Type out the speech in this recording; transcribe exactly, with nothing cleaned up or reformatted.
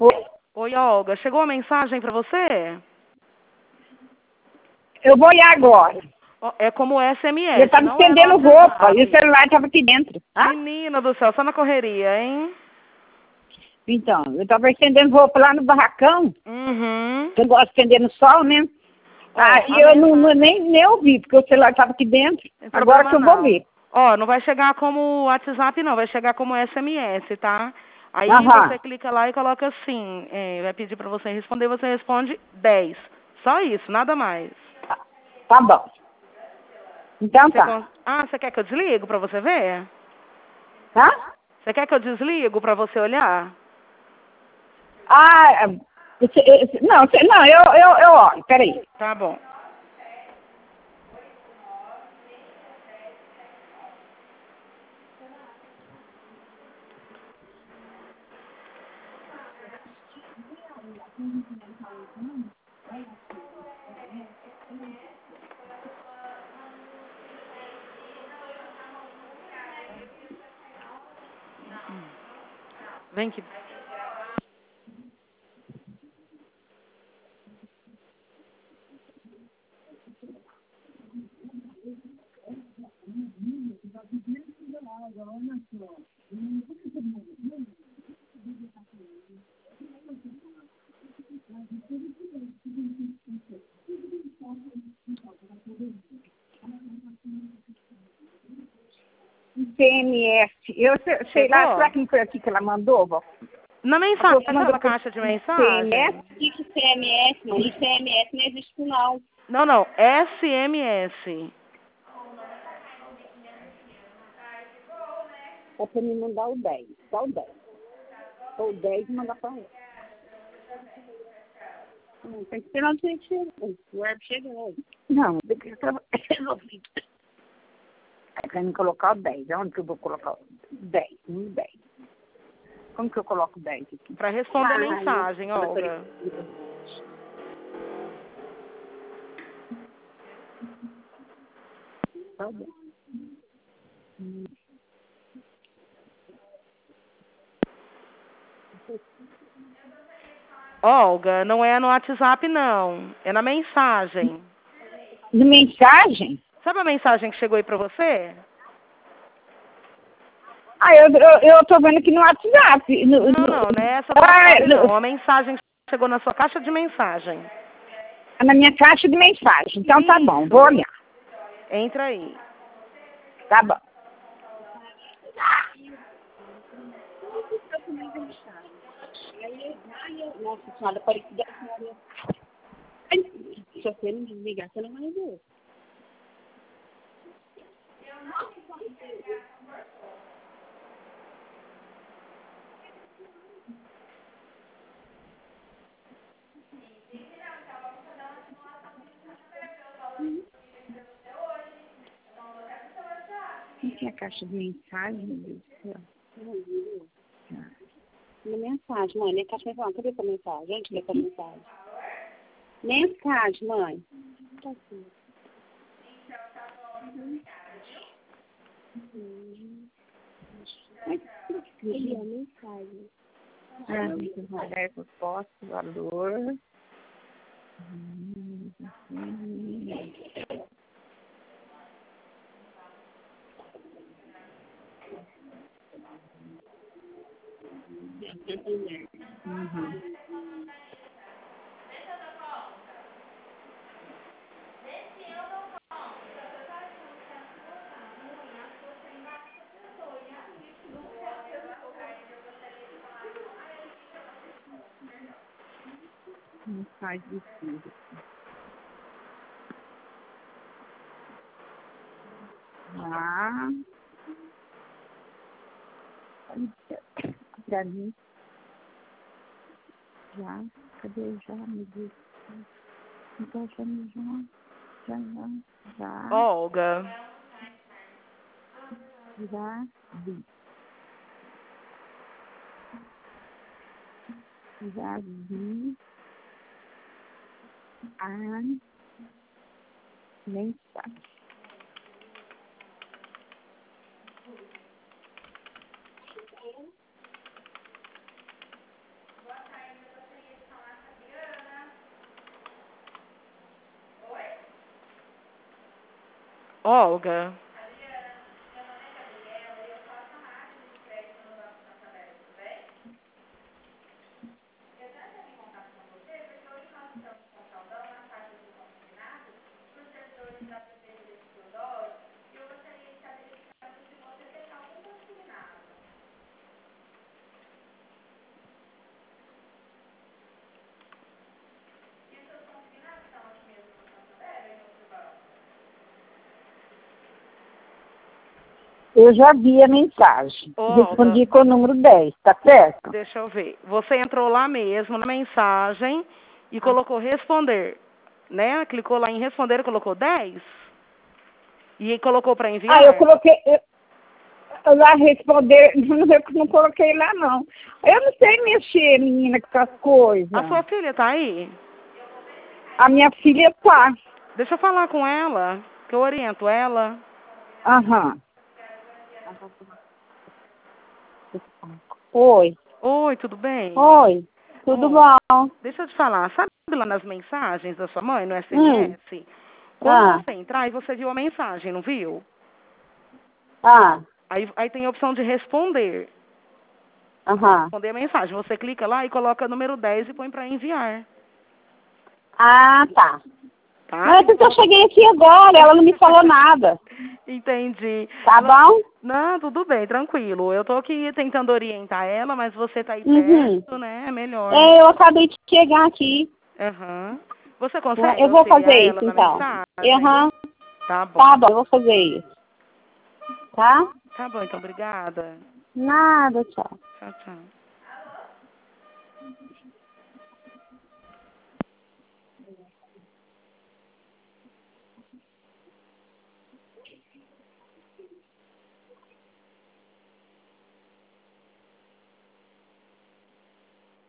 Oi, Oi, Olga. Chegou a mensagem para você? eu vou ir agora. Ó, É como S M S. Eu estava não é no estendendo roupa WhatsApp. e o celular estava aqui dentro. Ah? Menina do céu, só na correria, hein? Então, eu estava estendendo roupa lá no barracão. Uhum. Eu gosto de estender no sol, né? Ó, Aí a eu não, mensagem- não- nem, nem ouvi, porque o celular estava aqui dentro. Tem Agora problema que eu vou não. ver. Ó, não vai chegar como WhatsApp, não. Vai chegar como S M S, tá? Aí Aham. você clica lá e coloca assim. é, vai pedir para você responder, você responde dez. Só isso, nada mais. Tá, tá bom. Então Você tá. con- Ah, você quer que eu desligo para você ver? Tá? Você quer que eu desligo para você olhar? Ah, você, esse- não, você, não, eu, eu, eu olho. Peraí. Tá bom. Vem aqui. C M S. Eu sei, sei lá, Chegou? será que não foi aqui que ela mandou, vó? Na Ela mensagem, falou que aquela mandou por caixa de C M S? mensagem? O que que C M S, mãe? C M S não existe não. Não, não. S M S. É pra me mandar o dez. Só o dez. Ou o dez e mandar pra ela. Hum, tem que esperar onde você chega. O web chega hoje. Não, tem que estar resolvido. É pra mim colocar o dez. Onde que eu vou colocar o dez? Um dez. Como que eu coloco o dez aqui? Para responder a Ah, mensagem, não. Olga. Tá bom. Hum. Olga, não é no WhatsApp, não. É na mensagem. De mensagem? Sabe a mensagem que chegou aí pra você? Ah, eu, eu, eu tô vendo aqui no WhatsApp. No, Não, no, não, não é essa do ah, WhatsApp, não. no, A mensagem que chegou na sua caixa de mensagem. na minha caixa de mensagem. Então tá bom, Isso. vou olhar. Entra aí. Tá bom. Nossa senhora, parecida com a senhora. Se você não desligar, você não vai ver. Não tem a caixa de mensagem, meu Deus do céu. Tá. Minha mensagem, mãe. Minha caixa de mensagem. Cadê essa mensagem? Onde que é essa mensagem? Mensagem, mãe. Tá aqui. Hum. Mas por que é a mensagem? Ah, reserva, posto, valor. Hum, hum. Uhum. Não faz isso. Ah, pra mim, já, cadê já, meu Deus? Então, já, já, já, já, Olga. já, vi, já vi a mensagem. Olga. Eu já vi a mensagem. Olga. Respondi com o número dez, tá certo? Deixa eu ver. Você entrou lá mesmo na mensagem e colocou responder, né? Clicou lá em responder e colocou dez? E colocou para enviar? Ah, eu coloquei... Eu, eu lá responder... Não, eu não coloquei lá, não. Eu não sei mexer, menina, com essas coisas. A sua filha tá aí? A minha filha tá. Deixa eu falar com ela, que eu oriento ela. Aham. Oi. Oi, tudo bem? Oi. Tudo Oh, bom? deixa eu te falar, sabe lá nas mensagens da sua mãe, no S M S? Hum. Quando Ah. você entrar, e você viu a mensagem, não viu? Ah. Aí, aí tem a opção de responder. Aham. Responder a mensagem. Você clica lá e coloca número dez e põe para enviar. Ah, tá. Tá? Mas eu só cheguei aqui agora, ela não me falou nada. Entendi. Tá Ela... bom? Não, tudo bem, tranquilo. Eu tô aqui tentando orientar ela, mas você tá aí Uhum. perto, né? É melhor. É, eu acabei de chegar aqui. Aham. Você consegue Eu vou auxiliar fazer ela isso, na então. mensagem? Aham. Tá bom. Tá bom, eu vou fazer isso. Tá? Tá bom, então, obrigada. Nada, tchau. Tchau, tchau.